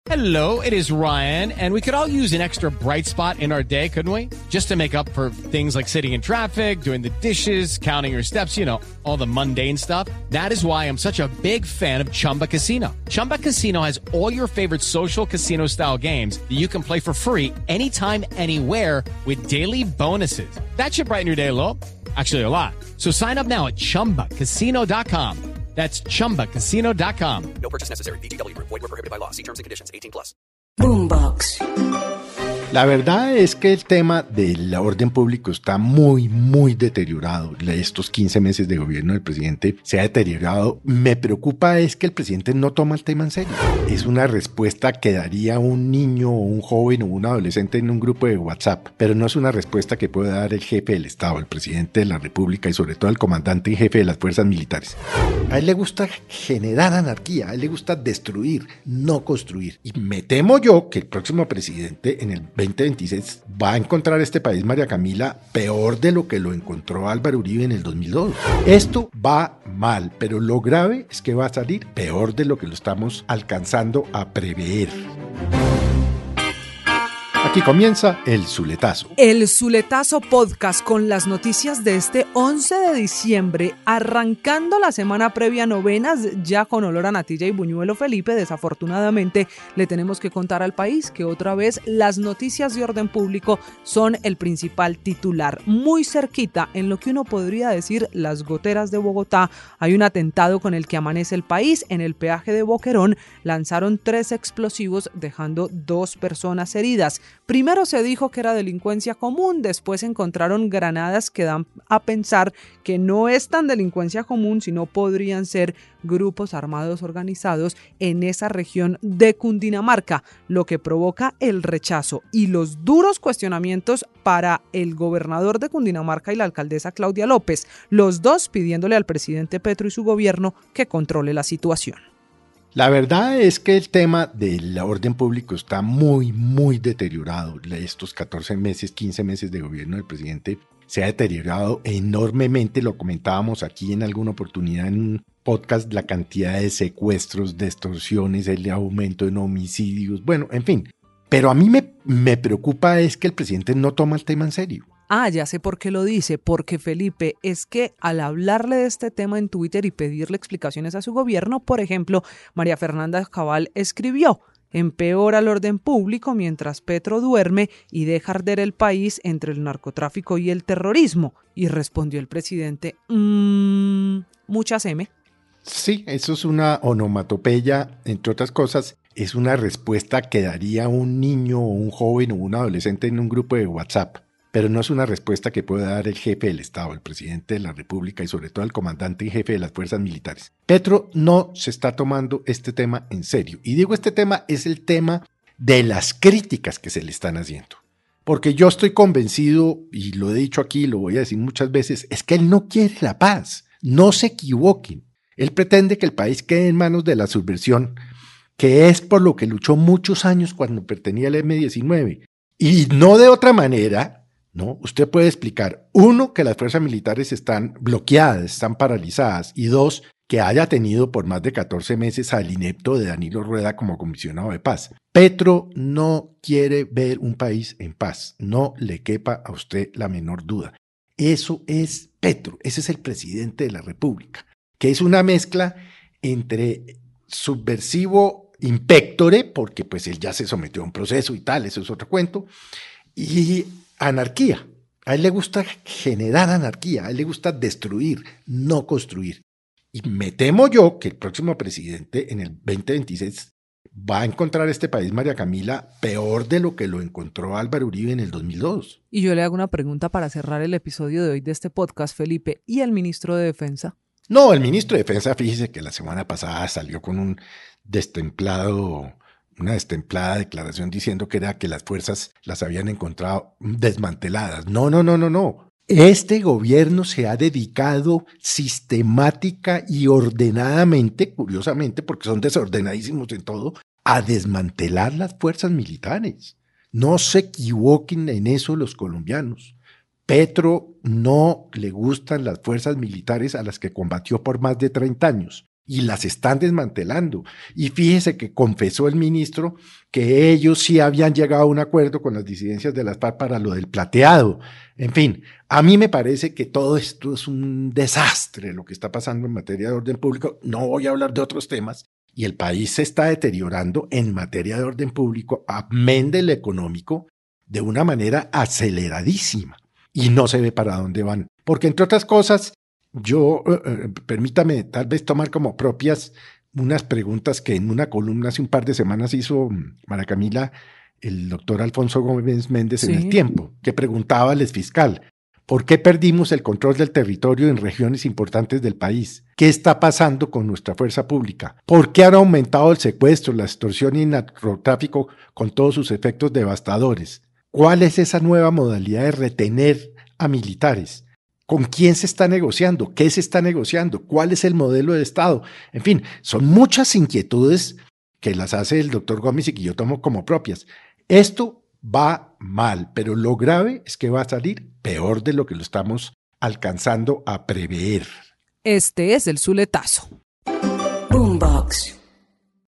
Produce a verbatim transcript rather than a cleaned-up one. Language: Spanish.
Hello, it is Ryan, and we could all use an extra bright spot in our day, couldn't we? Just to make up for things like sitting in traffic, doing the dishes, counting your steps, you know, all the mundane stuff. That is why I'm such a big fan of Chumba Casino. Chumba Casino has all your favorite social casino-style games that you can play for free anytime, anywhere with daily bonuses. That should brighten your day a little. Actually, a lot. So sign up now at chumba casino dot com. That's chumba casino dot com. No purchase necessary. V G W Group. Void where prohibited by law. See terms and conditions. eighteen plus. Boombox. La verdad es que el tema del orden público está muy, muy deteriorado. Estos quince meses de gobierno del presidente se ha deteriorado. Me preocupa es que el presidente no toma el tema en serio. Es una respuesta que daría un niño o un joven o un adolescente en un grupo de WhatsApp, pero no es una respuesta que puede dar el jefe del Estado, el presidente de la República y sobre todo el comandante y jefe de las fuerzas militares. A él le gusta generar anarquía, a él le gusta destruir, no construir. Y me temo yo que el próximo presidente en el veinte veintiséis va a encontrar este país, María Camila, peor de lo que lo encontró Álvaro Uribe en el dos mil dos. Esto va mal, pero lo grave es que va a salir peor de lo que lo estamos alcanzando a prever. Aquí comienza El Zuletazo. El Zuletazo Podcast con las noticias de este once de diciembre, arrancando la semana previa a novenas, ya con olor a natilla y buñuelo. Felipe, desafortunadamente le tenemos que contar al país que otra vez las noticias de orden público son el principal titular. Muy cerquita, en lo que uno podría decir las goteras de Bogotá, hay un atentado con el que amanece el país. En el peaje de Boquerón lanzaron tres explosivos dejando dos personas heridas. Primero se dijo que era delincuencia común, después encontraron granadas que dan a pensar que no es tan delincuencia común, sino podrían ser grupos armados organizados en esa región de Cundinamarca, lo que provoca el rechazo y los duros cuestionamientos para el gobernador de Cundinamarca y la alcaldesa Claudia López, los dos pidiéndole al presidente Petro y su gobierno que controle la situación. La verdad es que el tema del orden público está muy, muy deteriorado. Estos catorce meses, quince meses de gobierno del presidente se ha deteriorado enormemente. Lo comentábamos aquí en alguna oportunidad en un podcast, la cantidad de secuestros, de extorsiones, el aumento en homicidios, bueno, en fin. Pero a mí me, me preocupa es que el presidente no toma el tema en serio. Ah, ya sé por qué lo dice, porque Felipe, es que al hablarle de este tema en Twitter y pedirle explicaciones a su gobierno, por ejemplo, María Fernanda Cabal escribió: empeora el orden público mientras Petro duerme y deja arder el país entre el narcotráfico y el terrorismo. Y respondió el presidente, mmm, muchas M. Sí, eso es una onomatopeya, entre otras cosas, es una respuesta que daría un niño o un joven o un adolescente en un grupo de WhatsApp. Pero no es una respuesta que pueda dar el jefe del Estado, el presidente de la República y sobre todo el comandante y jefe de las fuerzas militares. Petro no se está tomando este tema en serio. Y digo este tema es el tema de las críticas que se le están haciendo. Porque yo estoy convencido, y lo he dicho aquí, lo voy a decir muchas veces, es que él no quiere la paz. No se equivoquen. Él pretende que el país quede en manos de la subversión, que es por lo que luchó muchos años cuando pertenecía al eme diecinueve. Y no de otra manera. No, usted puede explicar, uno, que las fuerzas militares están bloqueadas, están paralizadas, y dos, que haya tenido por más de catorce meses al inepto de Danilo Rueda como comisionado de paz. Petro no quiere ver un país en paz, no le quepa a usted la menor duda. Eso es Petro, ese es el presidente de la República, que es una mezcla entre subversivo impectore, porque pues él ya se sometió a un proceso y tal, eso es otro cuento, y anarquía. A él le gusta generar anarquía, a él le gusta destruir, no construir. Y me temo yo que el próximo presidente en el veinte veintiséis va a encontrar este país, María Camila, peor de lo que lo encontró Álvaro Uribe en el dos mil dos. Y yo le hago una pregunta para cerrar el episodio de hoy de este podcast, Felipe. ¿Y el ministro de Defensa? No, el ministro de Defensa, fíjese que la semana pasada salió con un destemplado... una destemplada declaración diciendo que era que las fuerzas las habían encontrado desmanteladas. No, no, no, no, no. Este gobierno se ha dedicado sistemática y ordenadamente, curiosamente, porque son desordenadísimos en todo, a desmantelar las fuerzas militares. No se equivoquen en eso los colombianos. Petro no le gustan las fuerzas militares a las que combatió por más de treinta años. y las están desmantelando. Y fíjese que confesó el ministro que ellos sí habían llegado a un acuerdo con las disidencias de las FARC para lo del plateado. En fin, a mí me parece que todo esto es un desastre lo que está pasando en materia de orden público. No voy a hablar de otros temas. Y el país se está deteriorando en materia de orden público, amén del económico, de una manera aceleradísima. Y no se ve para dónde van. Porque, entre otras cosas, yo, eh, permítame tal vez tomar como propias unas preguntas que en una columna hace un par de semanas hizo María Camila, el doctor Alfonso Gómez Méndez, sí, en El Tiempo, que preguntaba al exfiscal, ¿por qué perdimos el control del territorio en regiones importantes del país? ¿Qué está pasando con nuestra fuerza pública? ¿Por qué han aumentado el secuestro, la extorsión y el narcotráfico con todos sus efectos devastadores? ¿Cuál es esa nueva modalidad de retener a militares? ¿Con quién se está negociando? ¿Qué se está negociando? ¿Cuál es el modelo de Estado? En fin, son muchas inquietudes que las hace el doctor Gómez y que yo tomo como propias. Esto va mal, pero lo grave es que va a salir peor de lo que lo estamos alcanzando a prever. Este es el Zuletazo. Boombox.